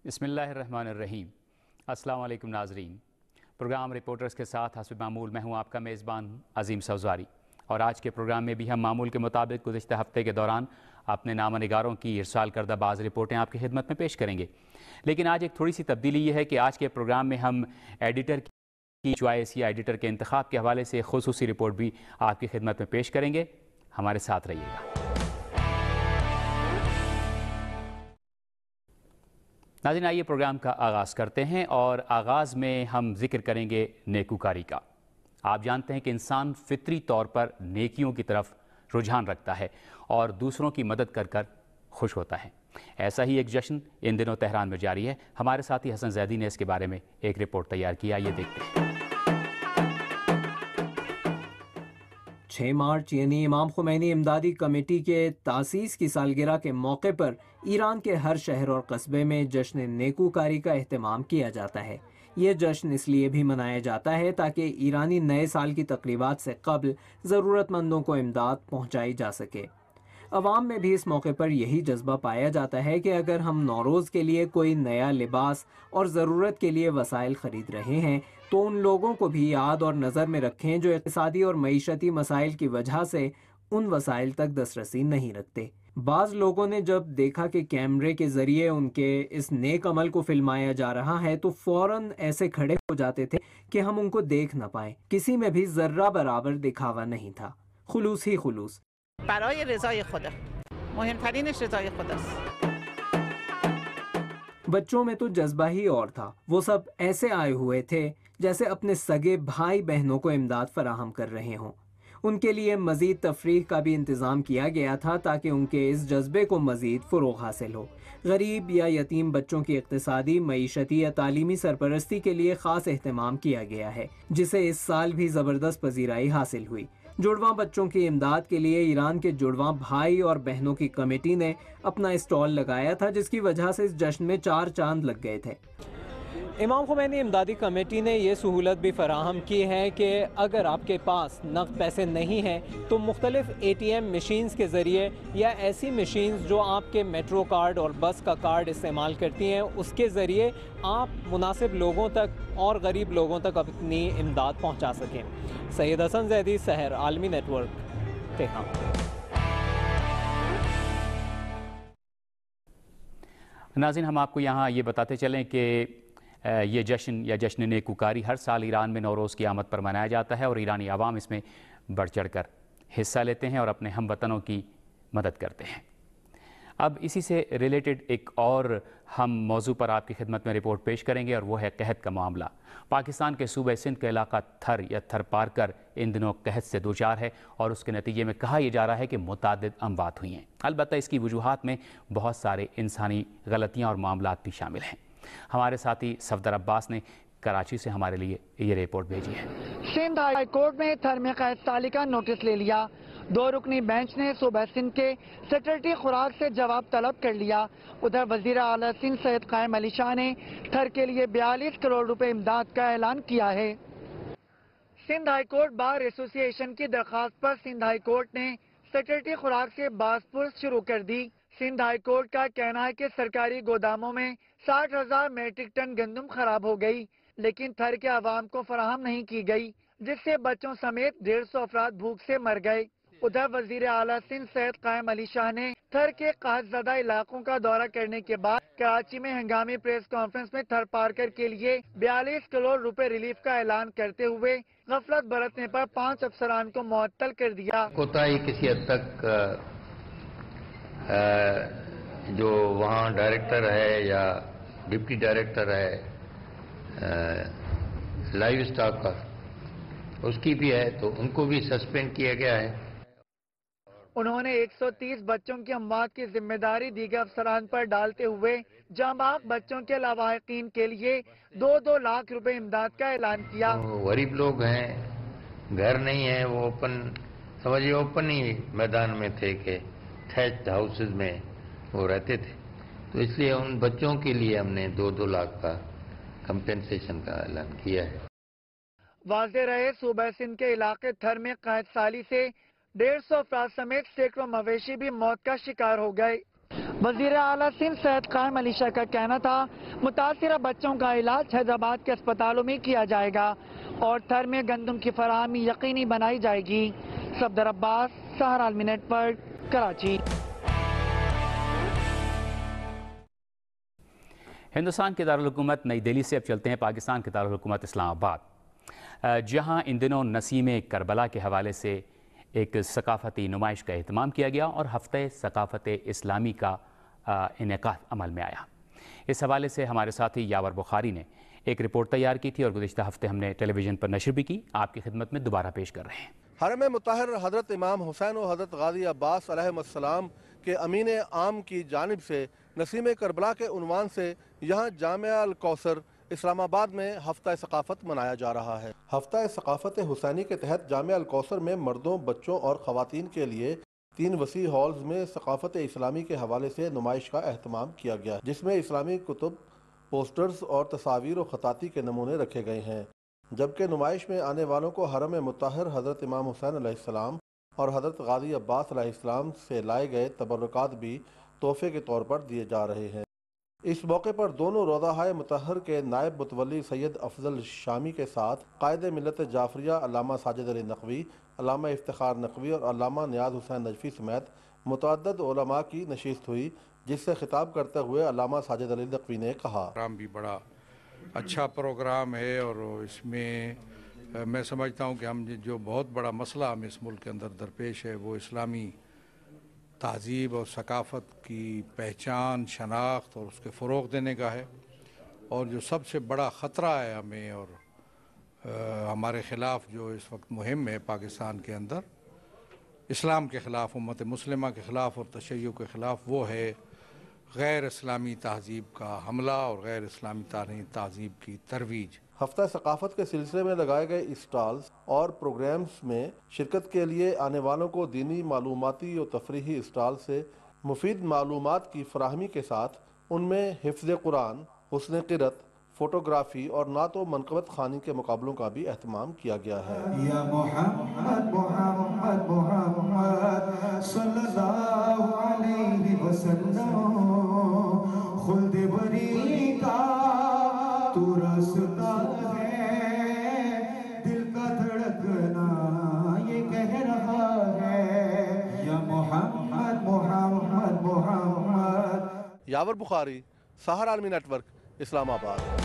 بسم اللہ الرحمن الرحیم۔ السلام علیکم ناظرین، پروگرام رپورٹرز کے ساتھ حسب معمول میں ہوں آپ کا میزبان عظیم سوزواری، اور آج کے پروگرام میں بھی ہم معمول کے مطابق گزشتہ ہفتے کے دوران اپنے نامہ نگاروں کی ارسال کردہ بعض رپورٹیں آپ کی خدمت میں پیش کریں گے۔ لیکن آج ایک تھوڑی سی تبدیلی یہ ہے کہ آج کے پروگرام میں ہم ایڈیٹر کی چوائس یا ایڈیٹر کے انتخاب کے حوالے سے خصوصی رپورٹ بھی آپ کی خدمت میں پیش کریں گے۔ ہمارے ساتھ رہیے گا۔ ناظرین، آئیے پروگرام کا آغاز کرتے ہیں، اور آغاز میں ہم ذکر کریں گے نیکوکاری کا۔ آپ جانتے ہیں کہ انسان فطری طور پر نیکیوں کی طرف رجحان رکھتا ہے اور دوسروں کی مدد کر کر خوش ہوتا ہے۔ ایسا ہی ایک جشن ان دنوں تہران میں جاری ہے۔ ہمارے ساتھی حسن زیدی نے اس کے بارے میں ایک رپورٹ تیار کیا، یہ دیکھتے ہیں۔ 6 مارچ یعنی امام خمینی امدادی کمیٹی کے تاسیس کی سالگرہ کے موقع پر ایران کے ہر شہر اور قصبے میں جشن نیکوکاری کا اہتمام کیا جاتا ہے۔ یہ جشن اس لیے بھی منایا جاتا ہے تاکہ ایرانی نئے سال کی تقریبات سے قبل ضرورت مندوں کو امداد پہنچائی جا سکے۔ عوام میں بھی اس موقع پر یہی جذبہ پایا جاتا ہے کہ اگر ہم نوروز کے لیے کوئی نیا لباس اور ضرورت کے لیے وسائل خرید رہے ہیں تو ان لوگوں کو بھی یاد اور نظر میں رکھیں جو اقتصادی اور معیشتی مسائل کی وجہ سے ان وسائل تک دسترسی نہیں رکھتے۔ بعض لوگوں نے جب دیکھا کہ کیمرے کے ذریعے ان کے اس نیک عمل کو فلمایا جا رہا ہے تو فوراً ایسے کھڑے ہو جاتے تھے کہ ہم ان کو دیکھ نہ پائیں۔ کسی میں بھی ذرہ برابر دکھاوا نہیں تھا، خلوص ہی خلوص۔ برای رضای خدا، مهمترینش رضای خداست۔ بچوں میں تو جذبہ ہی اور تھا، وہ سب ایسے آئے ہوئے تھے جیسے اپنے سگے بھائی بہنوں کو امداد فراہم کر رہے ہوں۔ ان کے لیے مزید تفریح کا بھی انتظام کیا گیا تھا تاکہ ان کے اس جذبے کو مزید فروغ حاصل ہو۔ غریب یا یتیم بچوں کی اقتصادی، معیشتی یا تعلیمی سرپرستی کے لیے خاص اہتمام کیا گیا ہے، جسے اس سال بھی زبردست پذیرائی حاصل ہوئی۔ جڑواں بچوں کی امداد کے لیے ایران کے جڑواں بھائی اور بہنوں کی کمیٹی نے اپنا اسٹال لگایا تھا، جس کی وجہ سے اس جشن میں 4 چاند لگ گئے تھے۔ امام خمینی امدادی کمیٹی نے یہ سہولت بھی فراہم کی ہے کہ اگر آپ کے پاس نقد پیسے نہیں ہیں تو مختلف ATM مشینز کے ذریعے یا ایسی مشینز جو آپ کے میٹرو کارڈ اور بس کا کارڈ استعمال کرتی ہیں اس کے ذریعے آپ مناسب لوگوں تک اور غریب لوگوں تک اپنی امداد پہنچا سکیں۔ سید حسن زیدی، سحر عالمی نیٹ ورک، تہران۔ ناظرین، ہم آپ کو یہاں یہ بتاتے چلیں کہ یہ جشن یا جشن نیکوکاری ہر سال ایران میں نوروز کی آمد پر منایا جاتا ہے، اور ایرانی عوام اس میں بڑھ چڑھ کر حصہ لیتے ہیں اور اپنے ہم وطنوں کی مدد کرتے ہیں۔ اب اسی سے ریلیٹڈ ایک اور ہم موضوع پر آپ کی خدمت میں رپورٹ پیش کریں گے، اور وہ ہے قحط کا معاملہ۔ پاکستان کے صوبہ سندھ کا علاقہ تھر یا تھر پارکر ان دنوں قحط سے دوچار ہے، اور اس کے نتیجے میں کہا یہ جا رہا ہے کہ متعدد اموات ہوئی ہیں۔ البتہ اس کی وجوہات میں بہت سارے انسانی غلطیاں اور معاملات بھی شامل ہیں۔ ہمارے ساتھی صفدر عباس نے کراچی سے ہمارے لیے یہ رپورٹ بھیجی ہے۔ سندھ ہائی کورٹ میں تھر میں قحط سالی کا نوٹس لے لیا۔ 2 رکنی بینچ نے صوبہ سندھ کے سیکرٹری خوراک سے جواب طلب کر لیا۔ ادھر وزیر اعلیٰ سندھ سید قائم علی شاہ نے تھر کے لیے 42 کروڑ روپے امداد کا اعلان کیا ہے۔ سندھ ہائی کورٹ بار ایسوسی ایشن کی درخواست پر سندھ ہائی کورٹ نے سیکرٹری خوراک سے باز پرس شروع کر دی۔ سندھ ہائی کورٹ کا کہنا ہے کہ سرکاری گوداموں میں 60,000 میٹرک ٹن گندم خراب ہو گئی، لیکن تھر کے عوام کو فراہم نہیں کی گئی، جس سے بچوں سمیت 150 افراد بھوک سے مر گئے۔ ادھر وزیر اعلیٰ سندھ سید قائم علی شاہ نے تھر کے قحط زدہ علاقوں کا دورہ کرنے کے بعد کراچی میں ہنگامی پریس کانفرنس میں تھر پارکر کے لیے 42 کروڑ روپے ریلیف کا اعلان کرتے ہوئے غفلت برتنے پر 5 افسران کو معطل کر دیا۔ کوتاہی کسی حد تک جو وہاں ڈائریکٹر ہے یا ڈپٹی ڈائریکٹر ہے لائیو اسٹاک کا، اس کی بھی ہے، تو ان کو بھی سسپینڈ کیا گیا ہے۔ انہوں نے 130 بچوں کی اموات کی ذمہ داری دیگر افسران پر ڈالتے ہوئے جاں بحق بچوں کے لاواحقین کے لیے 2 لاکھ روپے امداد کا اعلان کیا۔ غریب لوگ ہیں، گھر نہیں ہیں، وہ سمجھئے اوپن ہی میدان میں تھے کہ ٹھیچڈ ہاؤسز میں وہ رہتے تھے، تو اس لیے ان بچوں کے لیے ہم نے 2 لاکھ کا کمپنسیشن کا اعلان کیا ہے۔ واضح رہے صوبہ سندھ کے علاقے تھر میں قحط سالی سے 150 افراد سمیت سینکڑوں مویشی بھی موت کا شکار ہو گئے۔ वजीर आला सिंध सैयद कायम अली शाह का कहना था मुतासिरा बच्चों का इलाज हैदराबाद के अस्पतालों में किया जाएगा और थर में गंदम की फराहमी यकीनी बनाई जाएगी। सफदर अब्बास, सहारा आलमी नेटवर्क, कराची। हिंदुस्तान के दारुल हुकूमत नई दिल्ली से अब चलते हैं पाकिस्तान के दारुल हुकूमत इस्लामाबाद, जहां इन दिनों नसीम करबला के हवाले से एक सकाफ़ती नुमाइश का एहतमाम किया गया और हफ्ते सकाफ़त इस्लामी का इनेकाद अमल में आया। इस हवाले से हमारे साथी यावर बुखारी ने एक रिपोर्ट तैयार की थी और गुज़िश्ता हफ्ते हमने टेलीविज़न पर नशर भी की। आपकी खिदमत में दोबारा पेश कर रहे हैं। हरम मुताहर हज़रत इमाम हुसैन और हज़रत गाज़ी अब्बास अलैहिस्सलाम के अमीन आम की जानिब से नसीम करबला के उन्वान से यहाँ जामिया अल कौसर इस्लामाबाद में हफ्ता सकाफ़त मनाया जा रहा है। हफ्ता सकाफ़त हुसैनी के तहत जामिया अल कौसर में मर्दों, बच्चों और ख़वातीन के लिए 3 वसी हॉल्स में सकाफ़त इस्लामी के हवाले से नुमाइश का एहतमाम किया गया, जिसमें इस्लामी कुतुब, पोस्टर्स और तस्वीर और ख़ताती के नमूने रखे गए हैं। जबकि नुमाइश में आने वालों को हरम मुताहर हज़रत इमाम हुसैन अलैहिस्सलाम और हज़रत गाज़ी अब्बास अलैहिस्सलाम से लाए गए तबर्रुकात भी तोहफे के तौर पर दिए जा रहे हैं। इस मौके पर दोनों रोज़ाए मुतहर के नायब मुतवल्ली सैयद अफजल शामी के साथ कायद मिलत जाफरिया अल्लामा साजिद अली नकवी, अल्लामा इफ्तिखार नकवी और अल्लामा नियाज़ हुसैन नजफी समेत मुतअद्दिद उलमा की नशिस्त हुई, जिससे खिताब करते हुए अल्लामा साजिद अली नकवी ने कहा, प्रोग्राम भी बड़ा अच्छा प्रोग्राम है और इसमें मैं समझता हूँ कि हम जो बहुत बड़ा मसला हम इस मुल्क के अंदर दरपेश है वो इस्लामी तहज़ीब और सकाफ़त की पहचान, शनाख्त और उसके फ़रोग़ देने का है। और जो सबसे बड़ा ख़तरा है हमें और हमारे ख़िलाफ़ जो इस वक्त मुहिम है पाकिस्तान के अंदर इस्लाम के ख़िलाफ़, उम्मत मुस्लिमा के ख़िलाफ़ और तशय्युअ के ख़िलाफ़, वो है गैर इस्लामी तहज़ीब का हमला और गैर इस्लामी तहज़ीब की तरवीज। हफ्ता सकाफ़त के सिलसिले में लगाए गए स्टॉल्स और प्रोग्राम्स में शिरकत के लिए आने वालों को दीनी, मालूमाती और तफरीही स्टॉल से मुफीद मालूमात की फराहमी के साथ उनमें हिफ्ज़ कुरान, हुस्न क़िरत, फ़ोटोग्राफ़ी और नात व मनक़बत ख़ानी के मुकाबलों का भी एहतमाम किया गया है। या मोहम्मद मोहम्मद मोहम्मद सल्लल्लाहु अलैहि वसल्लम खुल्द बरी का तू रास्ता है, दिल का धड़कना ये कह रहा है, या मोहम्मद मोहम्मद मोहम्मद। यावर बुखारी, सहारा आलमी नेटवर्क, इस्लामाबाद।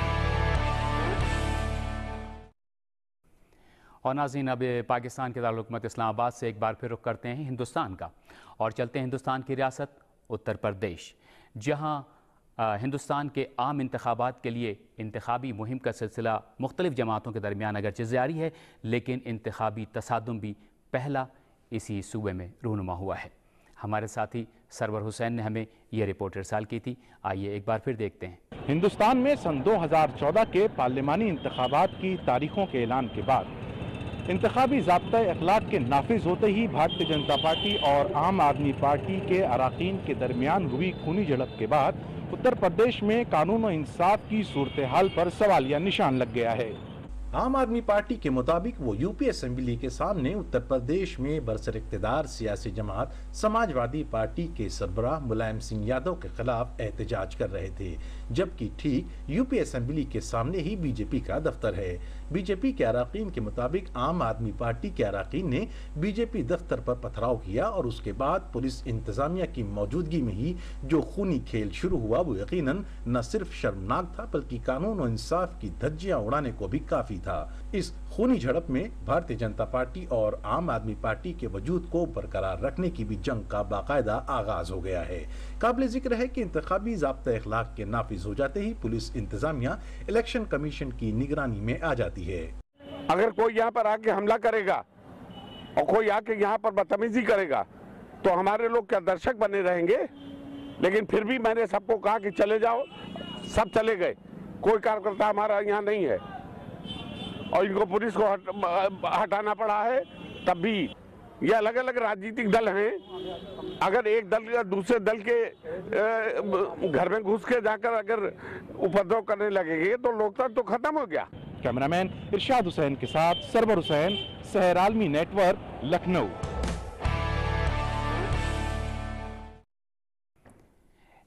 और नाज़रीन, अब पाकिस्तान के दारुल हुकूमत इस्लामाबाद से एक बार फिर रुख करते हैं हिंदुस्तान का और चलते हैं हिंदुस्तान की रियासत उत्तर प्रदेश, जहां हिंदुस्तान के आम इंतखाबात के लिए इंतखाबी मुहिम का सिलसिला मुख्तलिफ जमातों के दरमियान अगरचे जारी है, लेकिन इंतखाबी तसादुम भी पहला इसी सूबे में रूनुमा हुआ है। हमारे साथी सरवर हुसैन ने हमें यह रिपोर्ट इरसाल की थी। आइए एक बार फिर देखते हैं। हिंदुस्तान में सन 2014 के पार्लिमानी इंतखाबात की तारीखों के ऐलान के बाद इंतखाबी ज़ाब्ता अखलाक के नाफिज होते ही भारतीय जनता पार्टी और आम आदमी पार्टी के अराकीन के दरमियान हुई खूनी झड़प के बाद उत्तर प्रदेश में कानून और इंसाफ की सूरत हाल पर सवालिया निशान लग गया है। आम आदमी पार्टी के मुताबिक वो यूपी असेंबली के सामने उत्तर प्रदेश में बरसर इक़्तिदार सियासी जमात समाजवादी पार्टी के सरबराह मुलायम सिंह यादव के खिलाफ एहतजाज कर रहे थे, जबकि ठीक यूपी असेंबली के सामने ही बीजेपी का दफ्तर है। बीजेपी के अराकीन के मुताबिक आम आदमी पार्टी के अराकीन ने बीजेपी दफ्तर पर पथराव किया और उसके बाद पुलिस इंतजामिया की मौजूदगी में ही जो खूनी खेल शुरू हुआ वो यकीनन न सिर्फ शर्मनाक था बल्कि कानून और इंसाफ की धज्जियां उड़ाने को भी काफी था। इस खूनी झड़प में भारतीय जनता पार्टी और आम आदमी पार्टी के वजूद को बरकरार रखने की भी जंग का बाकायदा आगाज हो गया है। काबिल जिक्र है कि इंतखाबी ज़ाब्ता अखलाक के नाफिज हो जाते ही पुलिस इंतजामिया इलेक्शन कमीशन की निगरानी में आ जाती है। अगर कोई यहाँ पर आके हमला करेगा और कोई आके यहाँ पर बदतमीजी करेगा तो हमारे लोग क्या दर्शक बने रहेंगे? लेकिन फिर भी मैंने सबको कहा कि चले जाओ, सब चले गए, कोई कार्यकर्ता हमारा यहाँ नहीं है और इनको पुलिस को हटाना पड़ा है। तब भी ये अलग अलग राजनीतिक दल हैं, अगर एक दल या दूसरे दल के घर में घुस के जाकर अगर उपद्रव करने लगेंगे तो लोकतंत्र तो खत्म हो गया। कैमरामैन इरशाद हुसैन के साथ सरवर हुसैन, सहर आलमी नेटवर्क, लखनऊ।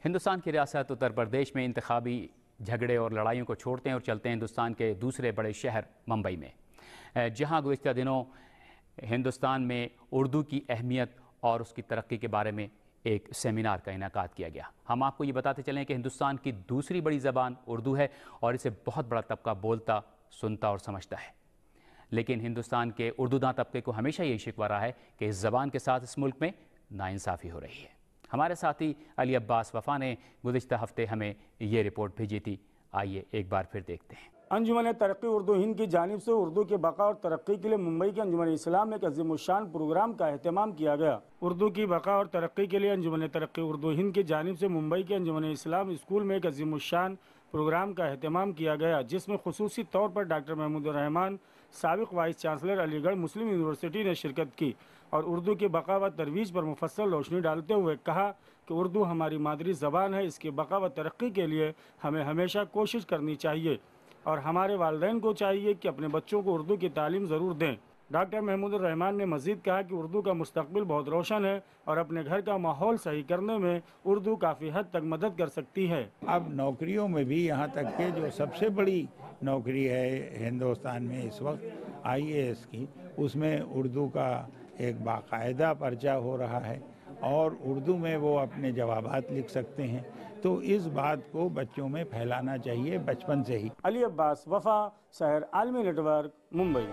ہندوستان کی ریاست اتر پردیش میں انتخابی جھگڑے اور لڑائیوں کو چھوڑتے ہیں اور چلتے ہیں ہندوستان کے دوسرے بڑے شہر ممبئی میں، جہاں گزشتہ دنوں ہندوستان میں اردو کی اہمیت اور اس کی ترقی کے بارے میں ایک سیمینار کا انعقاد کیا گیا۔ ہم آپ کو یہ بتاتے چلیں کہ ہندوستان کی دوسری بڑی زبان اردو ہے اور اسے بہت بڑا طبقہ بولتا، سنتا اور سمجھتا ہے، لیکن ہندوستان کے اردو داں طبقے کو ہمیشہ یہی شکوہ رہا ہے کہ اس زبان کے ساتھ اس ملک میں ناانصافی ہو رہی ہے۔ ہمارے ساتھی علی عباس وفا نے گزشتہ ہفتے ہمیں یہ رپورٹ بھیجی تھی، آئیے ایک بار پھر دیکھتے ہیں۔ انجمن ترقی اردو ہند کی جانب سے اردو کے بقا اور ترقی کے لیے ممبئی کے انجمن اسلام میں ایک عظیم الشان پروگرام کا اہتمام کیا گیا۔ اردو کی بقا اور ترقی کے لیے انجمن ترقی اردو ہند کی جانب سے ممبئی کے انجمن اسلام اسکول میں ایک عظیم الشان پروگرام کا اہتمام کیا گیا، جس میں خصوصی طور پر ڈاکٹر محمود الرحمان، سابق وائس چانسلر علی گڑھ مسلم یونیورسٹی نے شرکت کی اور اردو کی بقا و ترویج پر مفصل روشنی ڈالتے ہوئے کہا کہ اردو ہماری مادری زبان ہے، اس کی بقا و ترقی کے لیے ہمیں ہمیشہ کوشش کرنی چاہیے اور ہمارے والدین کو چاہیے کہ اپنے بچوں کو اردو کی تعلیم ضرور دیں۔ ڈاکٹر محمود الرحمان نے مزید کہا کہ اردو کا مستقبل بہت روشن ہے اور اپنے گھر کا ماحول صحیح کرنے میں اردو کافی حد تک مدد کر سکتی ہے۔ اب نوکریوں میں بھی یہاں تک کہ جو سب سے بڑی نوکری ہے ہندوستان میں اس وقت IAS کی، اس میں اردو کا ایک باقاعدہ پرچہ ہو رہا ہے اور اردو میں وہ اپنے جوابات لکھ سکتے ہیں، تو اس بات کو بچوں میں پھیلانا چاہیے بچپن سے ہی۔ علی عباس Wafa, Sahar Aalmi network, Mumbai.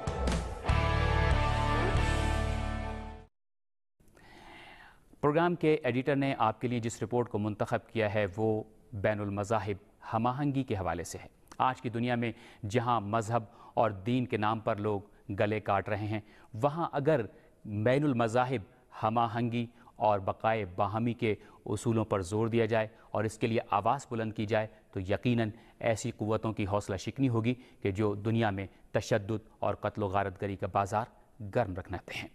Program کے ایڈیٹر نے آپ کے لیے جس رپورٹ کو منتخب کیا ہے وہ بین المذاہب ہم آہنگی کے حوالے سے ہے۔ آج کی دنیا میں جہاں مذہب اور دین کے نام پر لوگ گلے کاٹ رہے ہیں، وہاں اگر بین المذاہب ہم آہنگی اور بقائے باہمی کے اصولوں پر زور دیا جائے اور اس کے لیے آواز بلند کی جائے تو یقیناً ایسی قوتوں کی حوصلہ شکنی ہوگی کہ جو دنیا میں تشدد اور قتل و غارت گری کا بازار گرم رکھنا چاہتے ہیں۔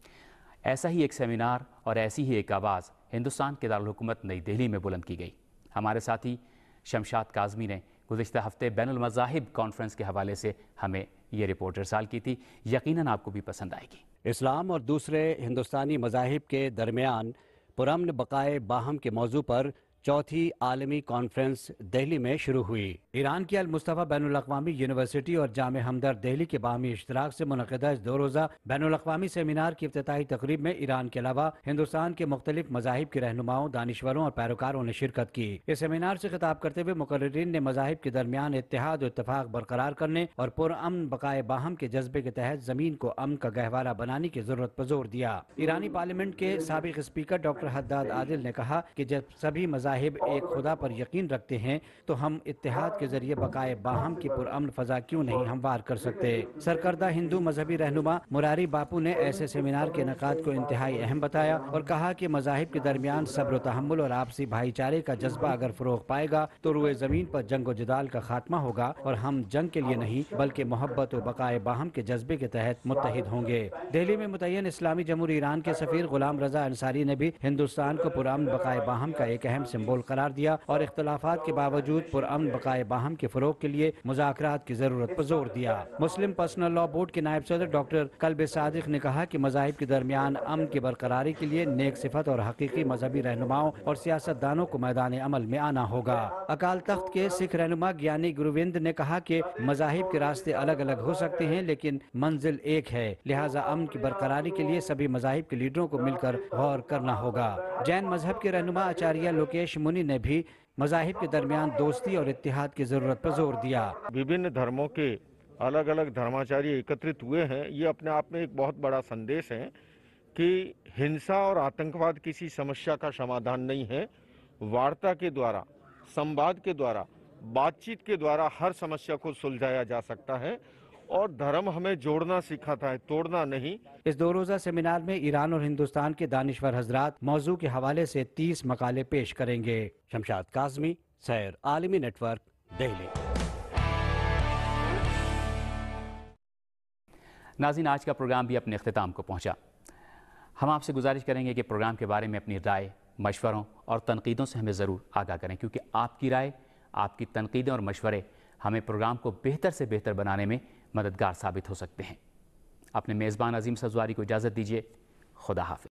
ایسا ہی ایک سیمینار اور ایسی ہی ایک آواز ہندوستان کے دارالحکومت نئی دہلی میں بلند کی گئی۔ ہمارے ساتھی شمشاد کاظمی نے گزشتہ ہفتے بین المذاہب کانفرنس کے حوالے سے ہمیں یہ رپورٹ ارسال کی تھی، یقیناً آپ کو بھی پسند آئے گی۔ اسلام اور دوسرے ہندوستانی مذاہب کے درمیان پرامن بقائے باہم کے موضوع پر چوتھی عالمی کانفرنس دہلی میں شروع ہوئی۔ ایران کی المصطفیٰ بین الاقوامی یونیورسٹی اور جامع ہمدرد دہلی کے باہمی اشتراک سے منعقدہ اس 2 روزہ بین الاقوامی سیمینار کی افتتاحی تقریب میں ایران کے علاوہ ہندوستان کے مختلف مذاہب کے رہنماؤں، دانشوروں اور پیروکاروں نے شرکت کی۔ اس سیمینار سے خطاب کرتے ہوئے مقررین نے مذاہب کے درمیان اتحاد و اتفاق برقرار کرنے اور پرامن بقائے باہم کے جذبے کے تحت زمین کو امن کا گہوارہ بنانے کی ضرورت پر زور دیا۔ ایرانی پارلیمنٹ کے سابق اسپیکر ڈاکٹر حداد عادل نے کہا کہ جب سبھی مذاہب ایک خدا پر یقین رکھتے ہیں تو ہم اتحاد کے ذریعے بقائے باہم کی پرامن فضا کیوں نہیں ہموار کر سکتے۔ سرکردہ ہندو مذہبی رہنما مراری باپو نے ایسے سیمینار کے انعقاد کو انتہائی اہم بتایا اور کہا کہ مذاہب کے درمیان صبر و تحمل اور آپسی بھائی چارے کا جذبہ اگر فروغ پائے گا تو روئے زمین پر جنگ و جدال کا خاتمہ ہوگا اور ہم جنگ کے لیے نہیں بلکہ محبت و بقائے باہم کے جذبے کے تحت متحد ہوں گے۔ دہلی میں متعین اسلامی جمہوریہ ایران کے سفیر غلام رضا انصاری نے بھی ہندوستان کو پرامن بقائے باہم کا ایک اہم سمبول قرار دیا اور اختلافات کے باوجود پرامن بقائے باہم کے فروغ کے لیے مذاکرات کی ضرورت پر زور دیا۔ مسلم پرسنل لاء بورڈ کے نائب صدر ڈاکٹر قلب صادق نے کہا کہ مذاہب کے درمیان امن کی برقراری کے لیے نیک صفت اور حقیقی مذہبی رہنماؤں اور سیاست دانوں کو میدان عمل میں آنا ہوگا۔ اکال تخت کے سکھ رہنما گیانی گرووند نے کہا کہ مذاہب کے راستے الگ الگ ہو سکتے ہیں لیکن منزل ایک ہے، لہٰذا امن کی برقراری کے لیے سبھی مذاہب کے لیڈروں کو مل کر غور کرنا ہوگا۔ جین مذہب کے رہنما آچاریہ لوکیش منی نے بھی مذاہب کے درمیان دوستی اور اتحاد کی ضرورت پر زور دیا۔ विभिन्न धर्मों के अलग अलग धर्माचार्य एकत्रित हुए हैं, ये अपने आप में एक बहुत बड़ा संदेश है कि हिंसा और आतंकवाद किसी समस्या का समाधान नहीं है। वार्ता के द्वारा, संवाद के द्वारा, बातचीत के द्वारा हर समस्या को सुलझाया जा सकता है और धर्म हमें जोड़ना सिखाता है, तोड़ना नहीं। اس 2 روزہ سیمینار میں ایران اور ہندوستان کے دانشور حضرات موضوع کے حوالے سے 30 مقالے پیش کریں گے۔ شمشاد کاظمی، سیر عالمی نیٹ ورک، دہلی۔ ناظرین، آج کا پروگرام بھی اپنے اختتام کو پہنچا۔ ہم آپ سے گزارش کریں گے کہ پروگرام کے بارے میں اپنی رائے، مشوروں اور تنقیدوں سے ہمیں ضرور آگاہ کریں، کیونکہ آپ کی رائے، آپ کی تنقیدیں اور مشورے ہمیں پروگرام کو بہتر سے بہتر بنانے میں مددگار ثابت ہو سکتے ہیں۔ اپنے میزبان عظیم سزواری کو اجازت دیجیے۔ خدا حافظ۔